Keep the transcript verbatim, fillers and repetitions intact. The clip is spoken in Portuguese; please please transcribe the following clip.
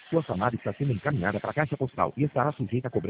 Sua chamada está sendo encaminhada para a caixa postal e estará sujeita a cobrança